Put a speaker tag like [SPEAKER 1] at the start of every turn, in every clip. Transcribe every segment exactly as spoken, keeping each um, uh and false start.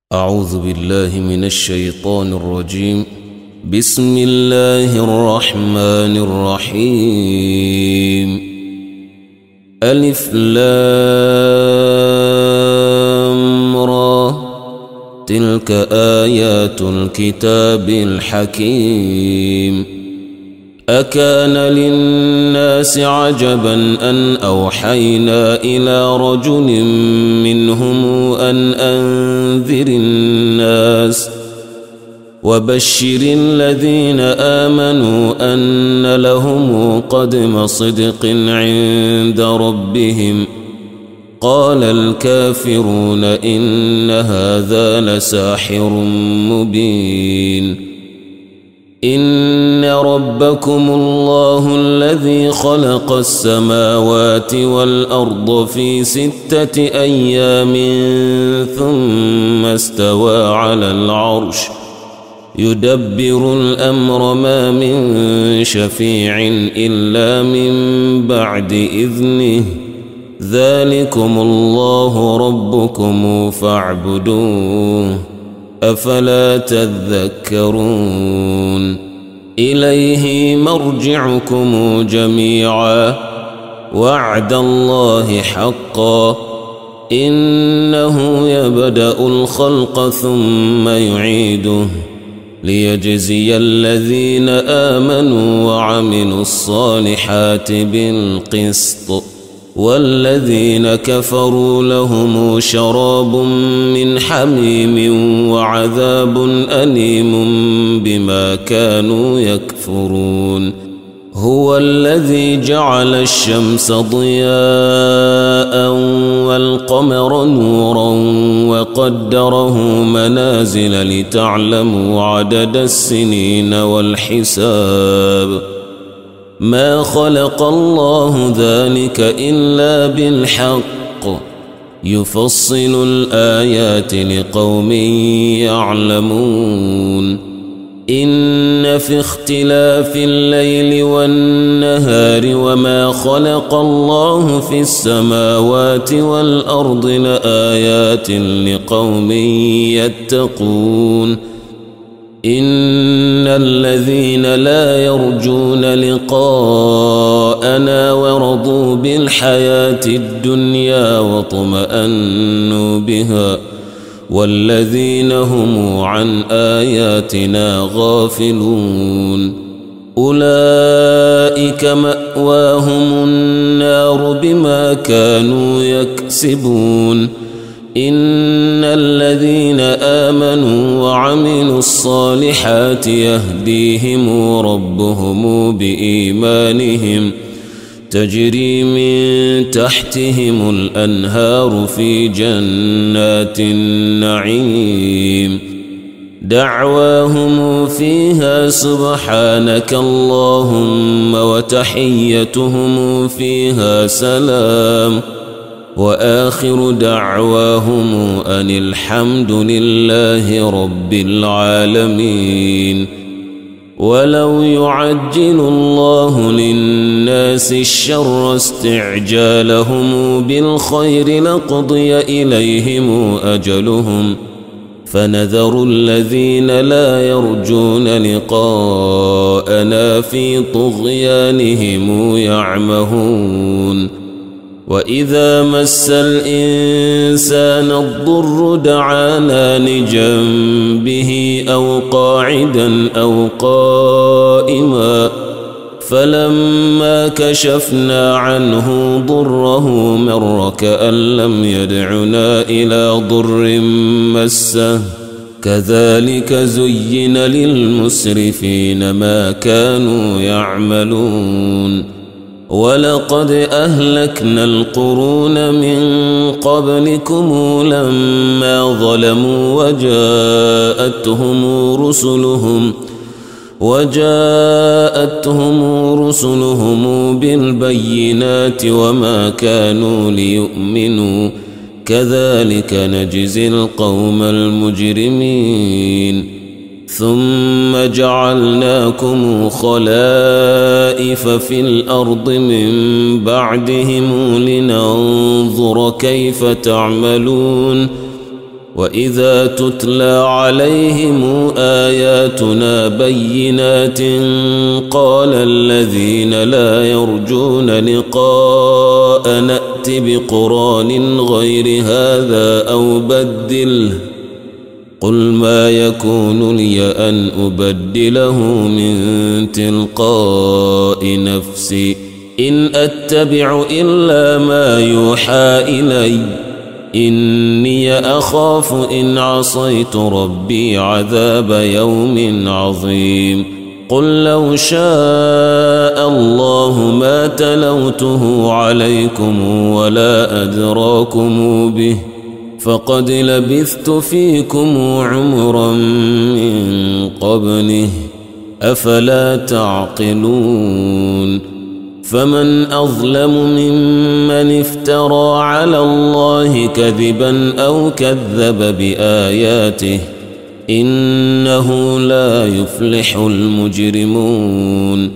[SPEAKER 1] أعوذ بالله من الشيطان الرجيم. بسم الله الرحمن الرحيم. ألف لام را، تلك آيات الكتاب الحكيم. أكان للناس عجبا أن أوحينا إلى رجل منهم أن أنذر الناس وبشر الذين آمنوا أن لهم قدم صدق عند ربهم. قال الكافرون إن هذا لساحر مبين. إن ربكم الله الذي خلق السماوات والأرض في ستة أيام ثم استوى على العرش يدبر الأمر ما من شفيع إلا من بعد إذنه. ذلكم الله ربكم فاعبدوه أفلا تذكرون. إليه مرجعكم جميعا وعد الله حقا. إنه يبدأ الخلق ثم يعيده ليجزي الذين آمنوا وعملوا الصالحات بالقسط، والذين كفروا لهم شراب من حميم وعذاب أليم بما كانوا يكفرون. هو الذي جعل الشمس ضياء والقمر نورا وقدره منازل لتعلموا عدد السنين والحساب. ما خلق الله ذلك إلا بالحق يفصل الآيات لقوم يعلمون. إن في اختلاف الليل والنهار وما خلق الله في السماوات والأرض لآيات لقوم يتقون. إن الذين لا يرجون لقاءنا ورضوا بالحياة الدنيا واطمأنوا بها والذين هم عن آياتنا غافلون أولئك مأواهم النار بما كانوا يكسبون. إن الذين آمنوا وعملوا الصالحات يهديهم ربهم بإيمانهم تجري من تحتهم الأنهار في جنات النعيم. دعواهم فيها سبحانك اللهم وتحيتهم فيها سلام وآخر دعواهم أن الحمد لله رب العالمين. ولو يعجل الله للناس الشر استعجالهم بالخير لقضي إليهم أجلهم فنذر الذين لا يرجون لقاءنا في طغيانهم يعمهون. وإذا مس الإنسان الضر دعانا لجنبه أو قاعدا أو قائما فلما كشفنا عنه ضره مر كأن لم يدعنا إلى ضر مسه. كذلك زين للمسرفين ما كانوا يعملون. ولقد أهلكنا القرون من قبلكم لما ظلموا وجاءتهم رسلهم وجاءتهم رسلهم بالبينات وما كانوا ليؤمنوا. كذلك نجزي القوم المجرمين. ثم جعلناكم خلائف في الأرض من بعدهم لننظر كيف تعملون وإذا تتلى عليهم آياتنا بينات قال الذين لا يرجون لقاء نأت بقرآن غير هذا أو بدله قل ما يكون لي أن أبدله من تلقاء نفسي إن أتبع إلا ما يوحى إلي إني أخاف إن عصيت ربي عذاب يوم عظيم قل لو شاء الله ما تلوته عليكم ولا أدراكم به فقد لبثت فيكم عمرا من قبله أفلا تعقلون فمن أظلم ممن افترى على الله كذبا أو كذب بآياته إنه لا يفلح المجرمون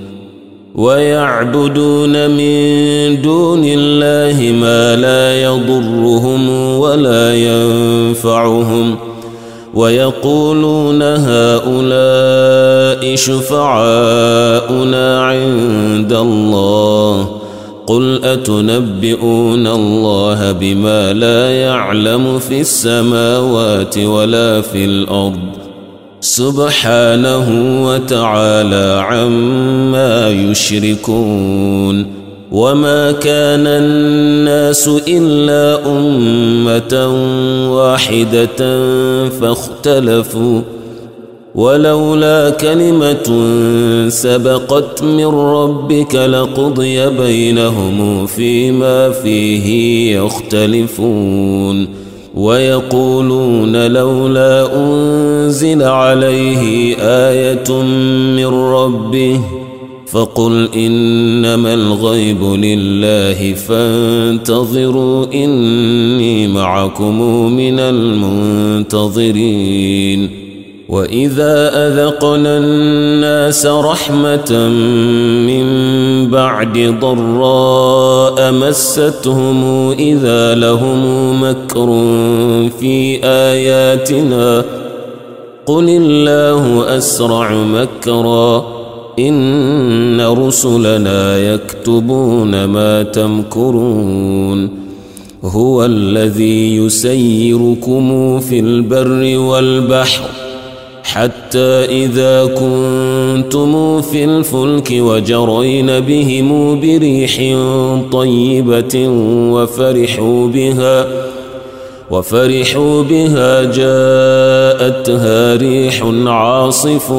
[SPEAKER 1] ويعبدون من دون الله ما لا يضرهم ولا ينفعهم ويقولون هؤلاء شفعاؤنا عند الله قل أتنبئون الله بما لا يعلم في السماوات ولا في الأرض سبحانه وتعالى عما يشركون وما كان الناس إلا أمة واحدة فاختلفوا ولولا كلمة سبقت من ربك لقضي بينهم فيما فيه يختلفون ويقولون لولا أنزل عليه آية من ربه فقل إنما الغيب لله فانتظروا إني معكم من المنتظرين وإذا أذقنا الناس رحمة من بعد ضراء مستهم إذا لهم مكر في آياتنا قل الله أسرع مكرا إن رسلنا يكتبون ما تمكرون هو الذي يسيركم في البر والبحر حتى إذا كنتم في الفلك وجرين بهم بريح طيبة وفرحوا بها وفرحوا بها جاءتها ريح عاصف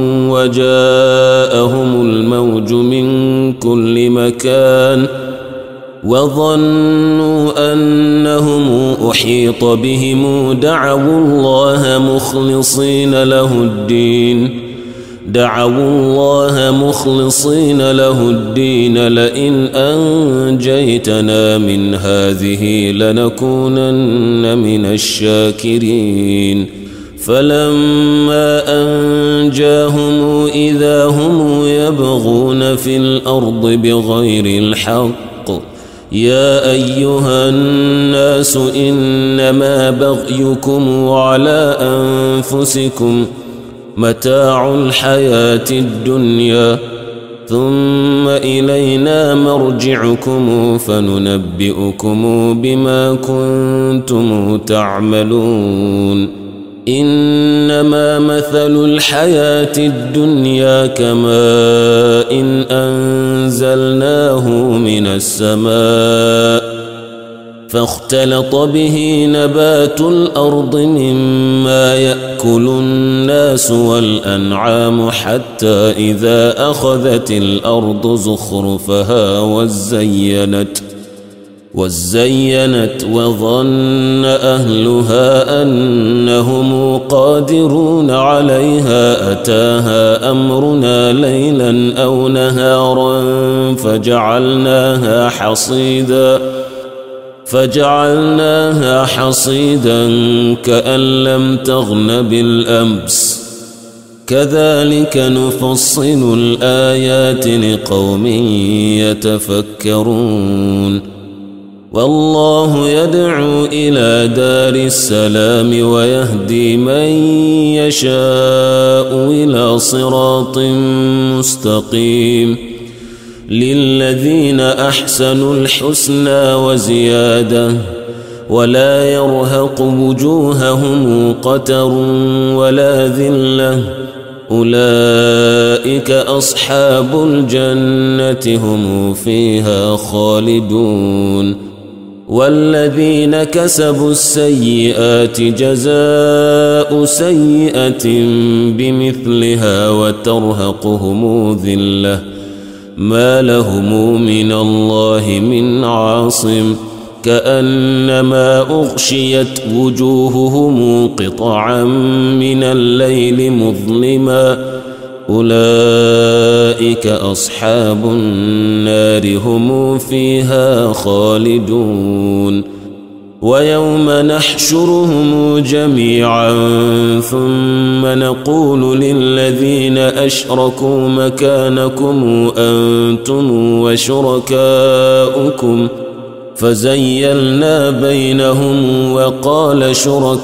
[SPEAKER 1] وجاءهم الموج من كل مكان وظنوا أنهم أحيط بهم دعوا الله مخلصين له الدين دعوا الله مخلصين له الدين لئن أنجيتنا من هذه لنكونن من الشاكرين فلما أنجاهم إذا هم يبغون في الأرض بغير الحق يا أيها الناس إنما بغيكم على أنفسكم متاع الحياة الدنيا ثم إلينا مرجعكم فننبئكم بما كنتم تعملون إنما مثل الحياة الدنيا كماء إن أنزلناه من السماء فاختلط به نبات الأرض مما يأكل الناس والأنعام حتى إذا أخذت الأرض زخرفها وزينت وزينت وظن أهلها أنهم قادرون عليها أتاها أمرنا ليلا أو نهارا فجعلناها حصيدا فجعلناها حصيدا كأن لم تغن بالأمس كذلك نفصل الآيات لقوم يتفكرون والله يدعو إلى دار السلام ويهدي من يشاء إلى صراط مستقيم للذين أحسنوا الحسنى وزيادة ولا يرهق وجوههم قتر ولا ذلة أولئك أصحاب الجنة هم فيها خالدون والذين كسبوا السيئات جزاء سيئة بمثلها وترهقهم ذلة ما لهم من الله من عاصم كأنما أغشيت وجوههم قطعا من الليل مظلما أولئك أصحاب النار هم فيها خالدون ويوم نحشرهم جميعا ثم نقول للذين أشركوا مكانكم أنتم وشركاؤكم فزيلنا بينهم وقال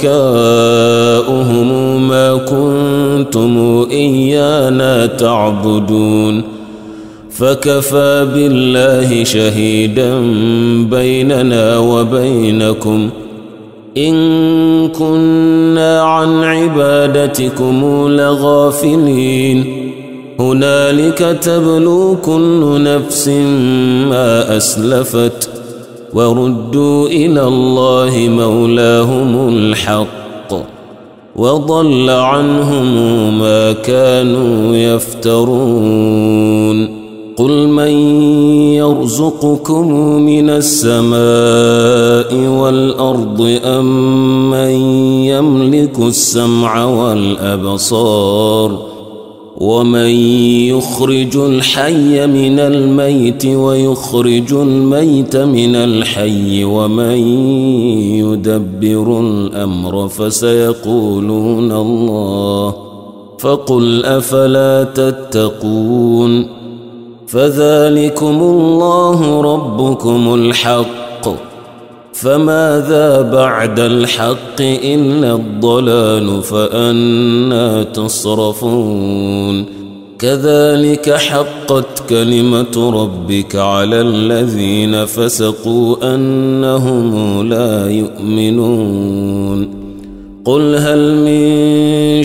[SPEAKER 1] شركاؤهم ما كنتم إيانا تعبدون فكفى بالله شهيدا بيننا وبينكم إن كنا عن عبادتكم لغافلين هنالك تبلو كل نفس ما أسلفت وردوا إلى الله مولاهم الحق وضل عنهم ما كانوا يفترون قل من يرزقكم من السماء والأرض أم من يملك السمع والأبصار ومن يخرج الحي من الميت ويخرج الميت من الحي ومن يدبر الأمر فسيقولون الله فقل أفلا تتقون فذلكم الله ربكم الحق فماذا بعد الحق إلا الضلال فأنى تصرفون كذلك حقت كلمة ربك على الذين فسقوا أنهم لا يؤمنون قل هل من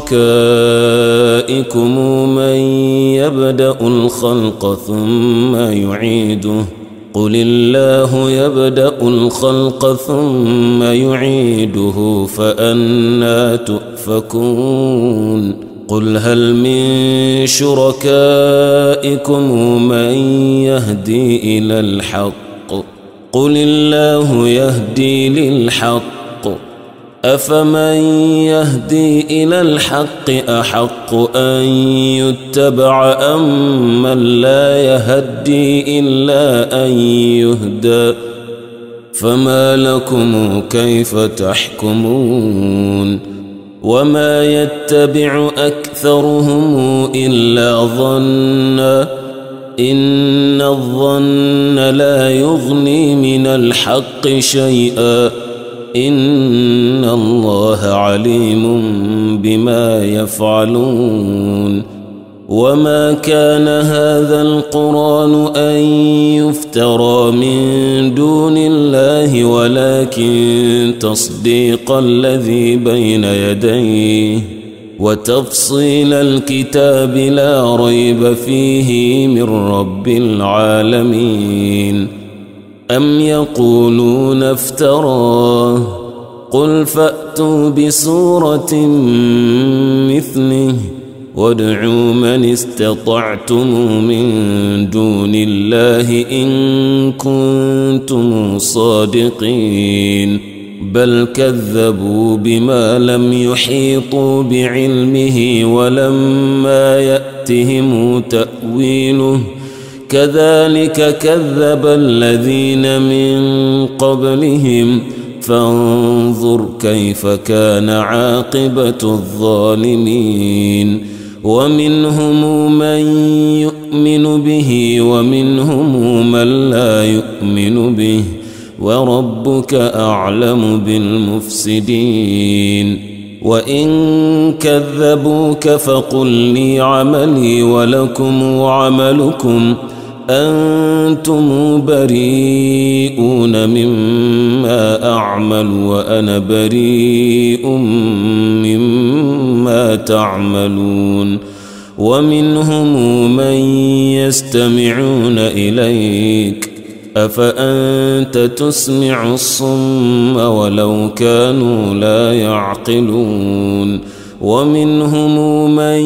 [SPEAKER 1] شركائكم من يبدأ الخلق ثم يعيده قل الله يبدأ الخلق ثم يعيده فأنى تؤفكون قل هل من شركائكم من يهدي إلى الحق قل الله يهدي للحق أفمن يهدي إلى الحق أحق أن يتبع أم من لا يهدي إلا أن يهدى فما لكم كيف تحكمون وما يتبع أكثرهم إلا ظنا إن الظن لا يغني من الحق شيئا إن الله عليم بما يفعلون وما كان هذا القرآن أن يفترى من دون الله ولكن تصديق الذي بين يديه وتفصيل الكتاب لا ريب فيه من رب العالمين أم يقولون افتراه قل فأتوا بسورة مثله وادعوا من استطعتم من دون الله إن كنتم صادقين بل كذبوا بما لم يحيطوا بعلمه ولما يأتهم تأويله كذلك كذب الذين من قبلهم فانظر كيف كان عاقبة الظالمين ومنهم من يؤمن به ومنهم من لا يؤمن به وربك أعلم بالمفسدين وإن كذبوك فقل لي عملي ولكم عملكم أنتم بريئون مما أعمل وأنا بريء مما تعملون ومنهم من يستمعون إليك أفأنت تسمع الصم ولو كانوا لا يعقلون ومنهم من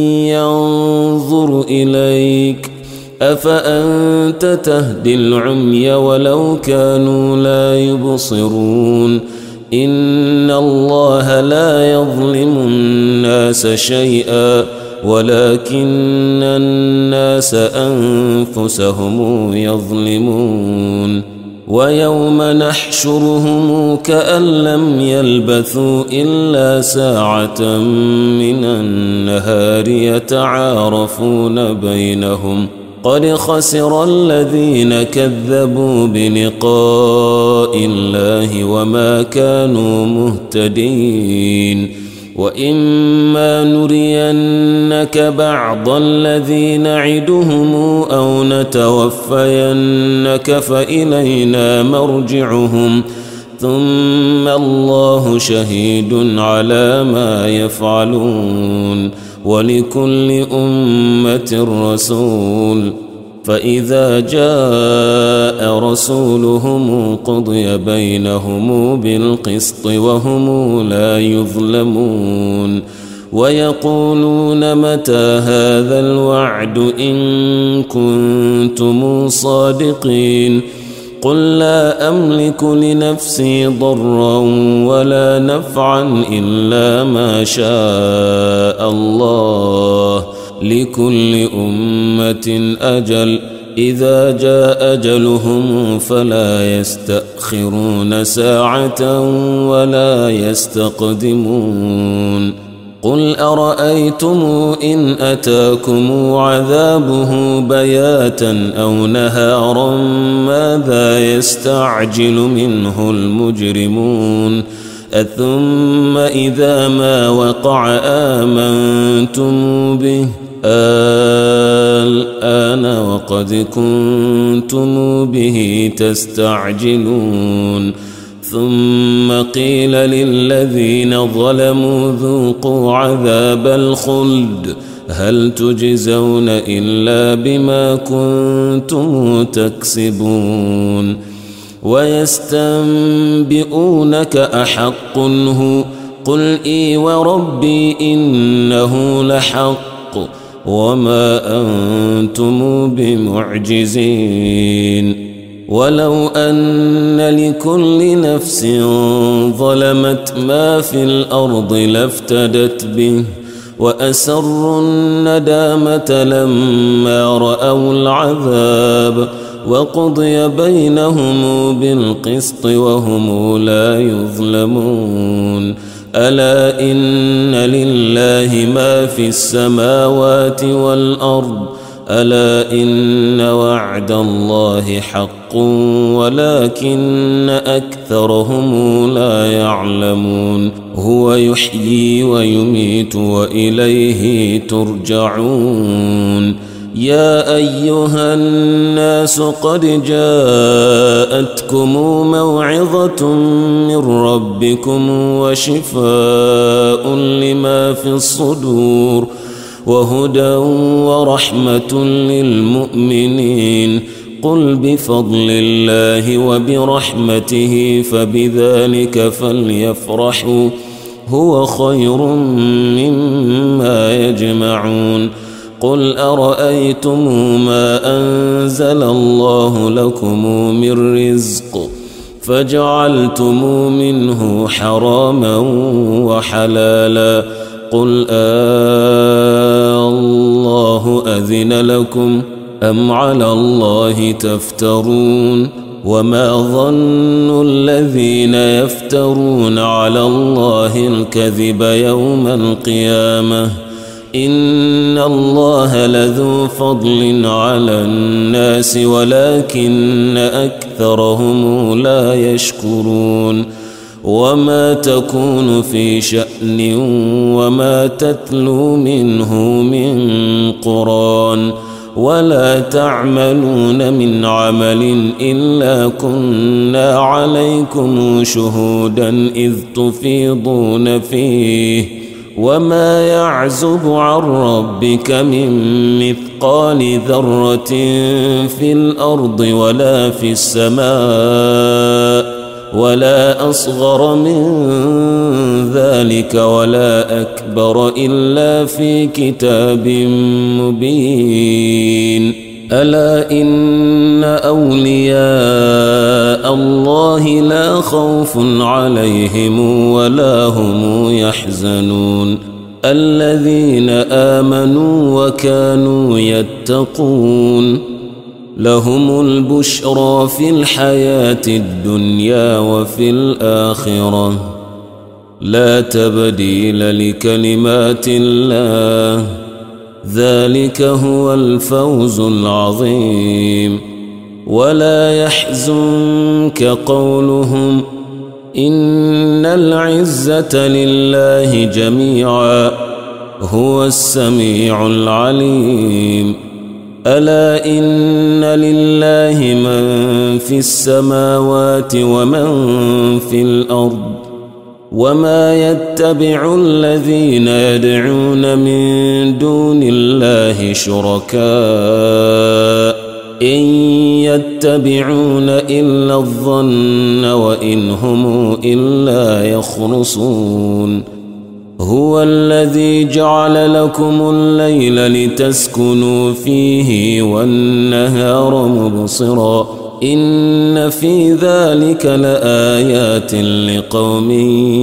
[SPEAKER 1] ينظر إليك أفأنت تهدي العمي ولو كانوا لا يبصرون إن الله لا يظلم الناس شيئا ولكن الناس أنفسهم يظلمون ويوم نحشرهم كأن لم يلبثوا إلا ساعة من النهار يتعارفون بينهم قد خسر الذين كذبوا بلقاء الله وما كانوا مهتدين وإما نرينك بعض الذي نعدهم أو نتوفينك فإلينا مرجعهم ثم الله شهيد على ما يفعلون ولكل أمة رسول فإذا جاء رسولهم قضي بينهم بالقسط وهم لا يظلمون ويقولون متى هذا الوعد إن كنتم صادقين قل لا أملك لنفسي ضرا ولا نفعا إلا ما شاء الله لكل أمة أجل إذا جاء أجلهم فلا يستأخرون ساعة ولا يستقدمون قل أرأيتم إن أتاكم عذابه بياتا أو نهارا ماذا يستعجل منه المجرمون أثم إذا ما وقع آمنتم به الآن وقد كنتم به تستعجلون ثم قيل للذين ظلموا ذوقوا عذاب الخلد هل تجزون إلا بما كنتم تكسبون ويستنبئونك أحق هو قل إي وربي إنه لحق وما أنتم بمعجزين ولو أن لكل نفس ظلمت ما في الأرض لافتدت به وأسروا الندامة لما رأوا العذاب وقضي بينهم بالقسط وهم لا يظلمون ألا إن لله ما في السماوات والأرض ألا إن وعد الله حق ولكن أكثرهم لا يعلمون هو يحيي ويميت وإليه ترجعون يا أيها الناس قد جاءتكم موعظة من ربكم وشفاء لما في الصدور وهدى ورحمة للمؤمنين قل بفضل الله وبرحمته فبذلك فليفرحوا هو خير مما يجمعون قل أرأيتم ما أنزل الله لكم من رزق فجعلتم منه حراما وحلالا قل آه الله أذن لكم أم على الله تفترون وما ظن الذين يفترون على الله الكذب يوم القيامة إن الله لذو فضل على الناس ولكن أكثرهم لا يشكرون وما تكون في شأن وما تتلو منه من قرآن ولا تعملون من عمل إلا كنا عليكم شهودا إذ تفيضون فيه وما يعزب عن ربك من مثقال ذرة في الأرض ولا في السماء ولا أصغر من ذلك ولا أكبر إلا في كتاب مبين ألا إن أولياء الله لا خوف عليهم ولا هم يحزنون الذين آمنوا وكانوا يتقون لهم البشرى في الحياة الدنيا وفي الآخرة لا تبديل لكلمات الله ذلك هو الفوز العظيم ولا يحزنك قولهم إن العزة لله جميعا هو السميع العليم ألا إن لله من في السماوات ومن في الأرض وما يتبع الذين يدعون من دون الله شركاء إن يتبعون إلا الظن وإن هم إلا يخرصون هو الذي جعل لكم الليل لتسكنوا فيه والنهار مبصرا إن في ذلك لآيات لقوم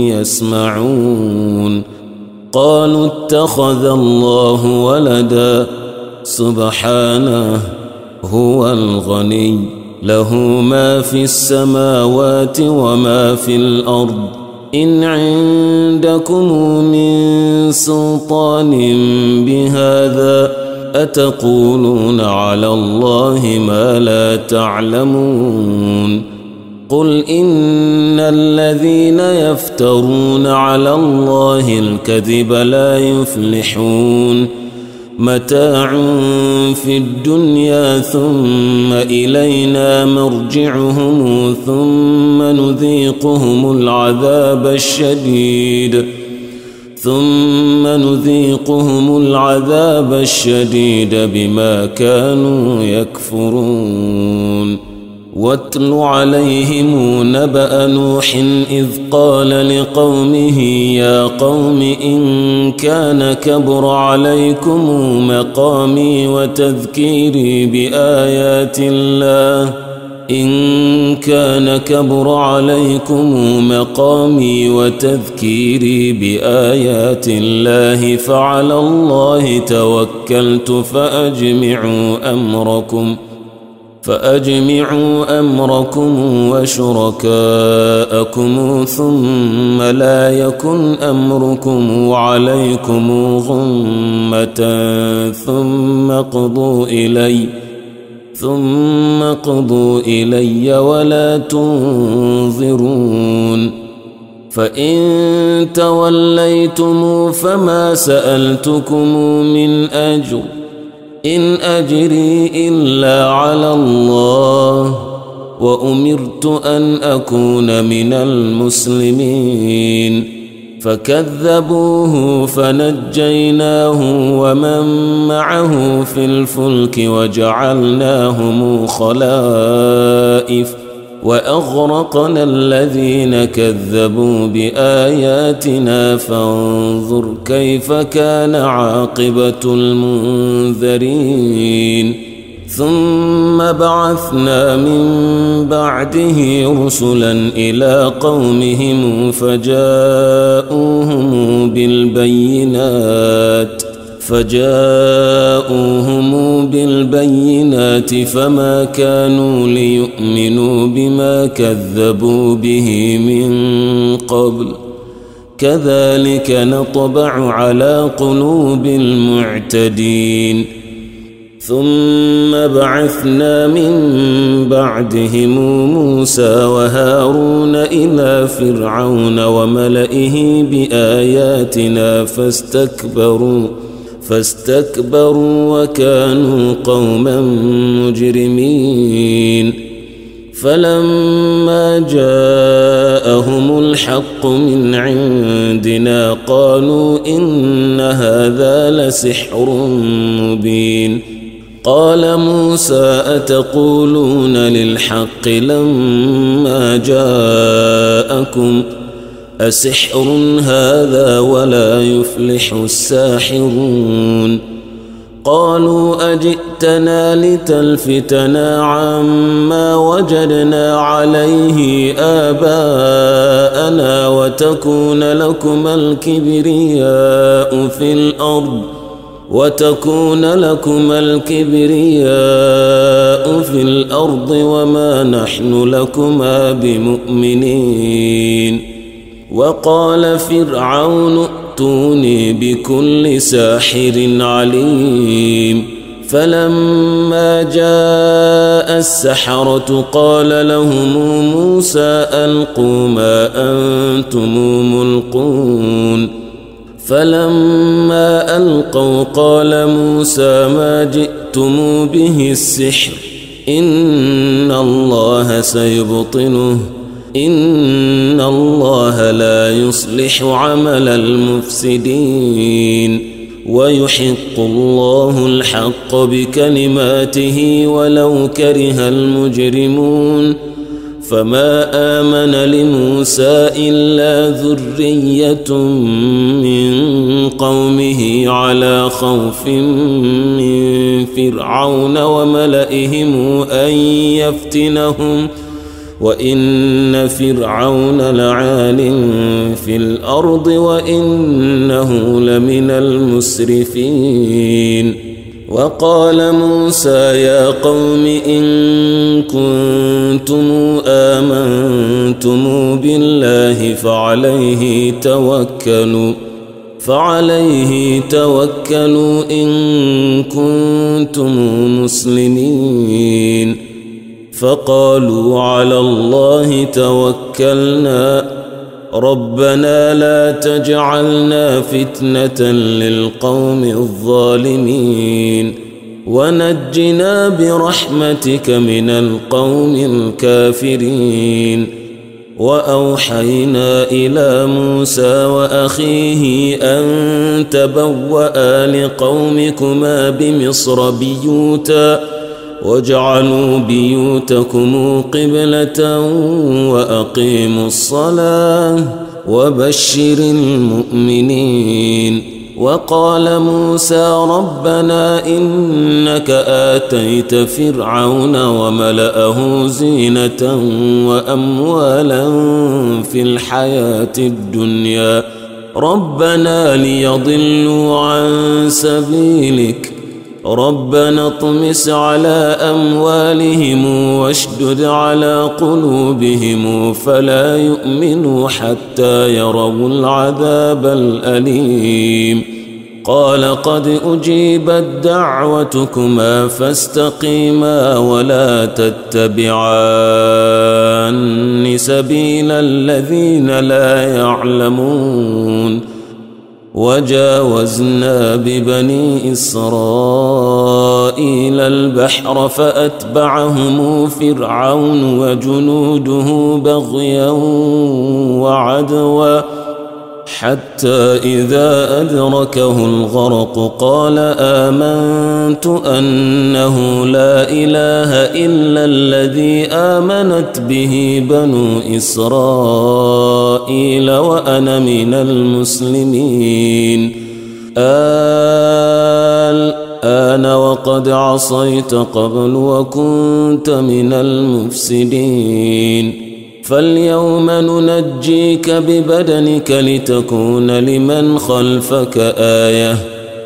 [SPEAKER 1] يسمعون قالوا اتخذ الله ولدا سبحانه هو الغني له ما في السماوات وما في الأرض إن عندكم من سلطان بهذا أتقولون على الله ما لا تعلمون قل إن الذين يفترون على الله الكذب لا يفلحون متاع في الدنيا ثم إلينا مرجعهم ثم نذيقهم العذاب الشديد ثم نذيقهم العذاب الشديد بما كانوا يكفرون واتل عليهم نبأ نوح إذ قال لقومه يا قوم إن كان كبر عليكم مقامي وتذكيري بآيات الله إن كان كبر عليكم مقامي وتذكيري بآيات الله فعلى الله توكلت فأجمعوا أمركم فأجمعوا أمركم وشركاءكم ثم لا يكن أمركم عليكم غمة ثم قضوا إلي ثم قضوا إلي ولا تنظرون فإن توليتم فما سألتكم من أجر إن أجري إلا على الله وأمرت أن أكون من المسلمين فكذبوه فنجيناه ومن معه في الفلك وجعلناهم خلائف وأغرقنا الذين كذبوا بآياتنا فانظر كيف كان عاقبة المنذرين ثم بعثنا من بعده رسلا إلى قومهم فجاءوهم بالبينات فجاءوهم بالبينات فما كانوا ليؤمنوا بما كذبوا به من قبل كذلك نطبع على قلوب المعتدين ثم بعثنا من بعدهم موسى وهارون إلى فرعون وملئه بآياتنا فاستكبروا فاستكبروا وكانوا قوما مجرمين فلما جاءهم الحق من عندنا قالوا إن هذا لسحر مبين قال موسى أتقولون للحق لما جاءكم أسحر هذا ولا يفلح الساحرون قالوا أجئتنا لتلفتنا عما وجدنا عليه آباءنا وتكون لكما الكبرياء في الأرض وتكون لكما الكبرياء في الأرض وما نحن لكما بمؤمنين وقال فرعون ائتوني بكل ساحر عليم فلما جاء السحرة قال لهم موسى ألقوا ما أنتم ملقون فلما ألقوا قال موسى ما جئتم به السحر إن الله سيبطله إن الله لا يصلح عمل المفسدين ويحق الله الحق بكلماته ولو كره المجرمون فما آمن لموسى إلا ذرية من قومه على خوف من فرعون وملئهم أن يفتنهم وإن فرعون لعال في الأرض وإنه لمن المسرفين وقال موسى يا قوم إن كنتم آمنتم بالله فعليه توكلوا فعليه توكلوا إن كنتم مسلمين فقالوا على الله توكلنا ربنا لا تجعلنا فتنة للقوم الظالمين ونجنا برحمتك من القوم الكافرين وأوحينا إلى موسى وأخيه أن تبوأ لقومكما بمصر بيوتا واجعلوا بيوتكم قبلة وأقيموا الصلاة وبشر المؤمنين وقال موسى ربنا إنك آتيت فرعون وملأه زينة وأموالا في الحياة الدنيا ربنا ليضلوا عن سبيلك ربنا اطمس على أموالهم واشدد على قلوبهم فلا يؤمنوا حتى يروا العذاب الأليم قال قد أجيبت دعوتكما فاستقيما ولا تتبعان سبيل الذين لا يعلمون وجاوزنا ببني إسرائيل البحر فأتبعهم فرعون وجنوده بغيا وعدوا حتى إذا أدركه الغرق قال آمنت أنه لا إله إلا الذي آمنت به بنو إسرائيل وأنا من المسلمين الآن وقد عصيت قبل وكنت من المفسدين فاليوم ننجيك ببدنك لتكون لمن خلفك آية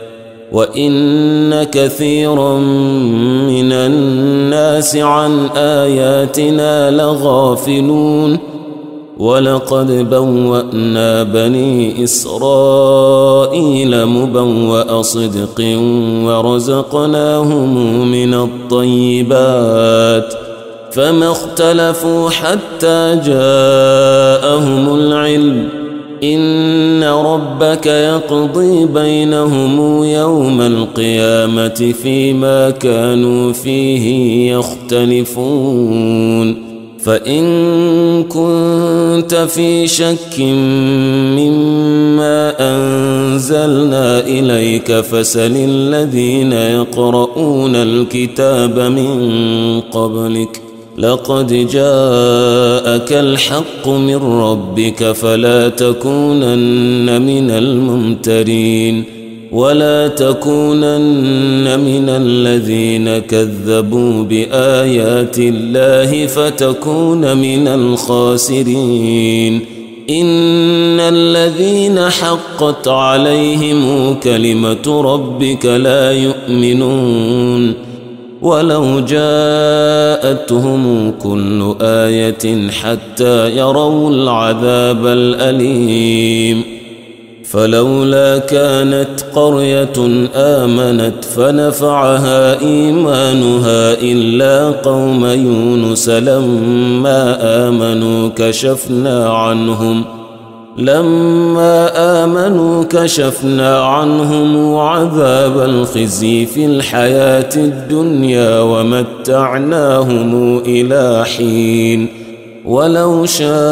[SPEAKER 1] وإن كثيرا من الناس عن آياتنا لغافلون ولقد بوأنا بني إسرائيل مبوأ صدق ورزقناهم من الطيبات فما اختلفوا حتى جاءهم العلم إن ربك يقضي بينهم يوم القيامة فيما كانوا فيه يختلفون فإن كنت في شك مما أنزلنا إليك فسل الذين يقرؤون الكتاب من قبلك لقد جاءك الحق من ربك فلا تكونن من الممترين ولا تكونن من الذين كذبوا بآيات الله فتكون من الخاسرين إن الذين حقت عليهم كلمة ربك لا يؤمنون ولو جاءتهم كل آية حتى يروا العذاب الأليم فلولا كانت قرية آمنت فنفعها إيمانها إلا قوم يونس لما آمنوا كشفنا عنهم لما آمنوا كشفنا عنهم عذاب الخزي في الحياة الدنيا ومتعناهم إلى حين ولو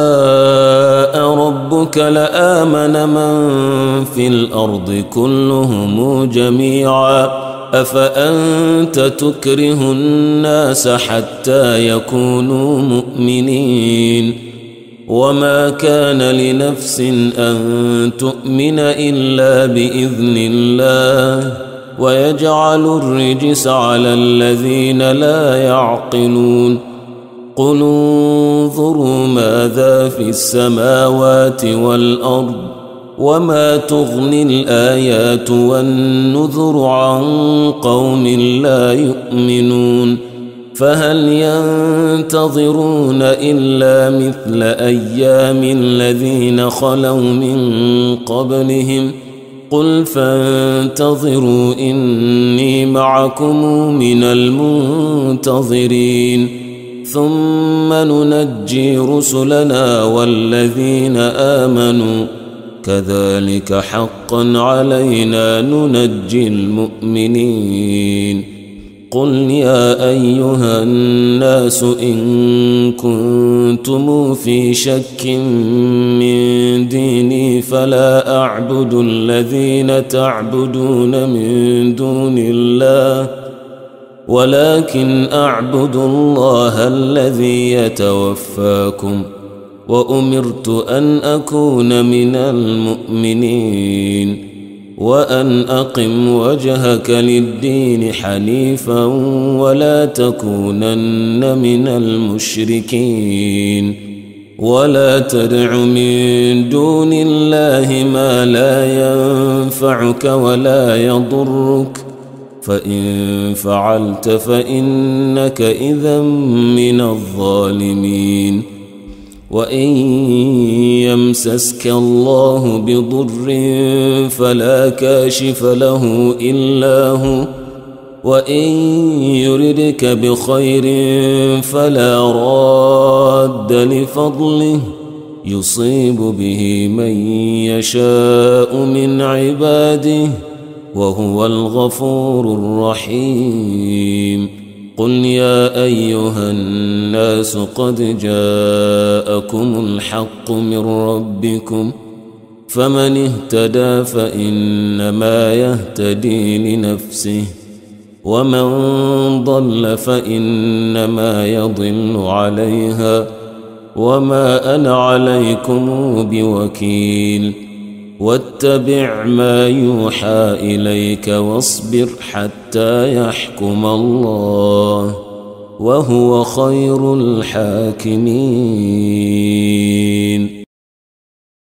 [SPEAKER 1] شاء ربك لآمن من في الأرض كلهم جميعا أفأنت تكره الناس حتى يكونوا مؤمنين وما كان لنفس أن تؤمن إلا بإذن الله ويجعل الرجس على الذين لا يعقلون قل انظروا ماذا في السماوات والأرض وما تغني الآيات والنذر عن قوم لا يؤمنون فهل ينتظرون إلا مثل أيام الذين خلوا من قبلهم قل فانتظروا إني معكم من المنتظرين ثم ننجي رسلنا والذين آمنوا كذلك حقا علينا ننجي المؤمنين قل يا أيها الناس إن كنتم في شك من ديني فلا أعبد الذين تعبدون من دون الله ولكن أعبد الله الذي يتوفاكم وأمرت أن أكون من المؤمنين وأن أقم وجهك للدين حنيفا ولا تكونن من المشركين ولا تدع من دون الله ما لا ينفعك ولا يضرك فإن فعلت فإنك إذا من الظالمين وإن يمسسك الله بضر فلا كاشف له إلا هو وإن يردك بخير فلا راد لفضله يصيب به من يشاء من عباده وهو الغفور الرحيم قل يا أيها الناس قد جاءكم الحق من ربكم فمن اهتدى فإنما يهتدي لنفسه ومن ضل فإنما يضل عليها وما أنا عليكم بوكيل واتبع ما يوحى إليك واصبر حتى يحكم الله وهو خير الحاكمين.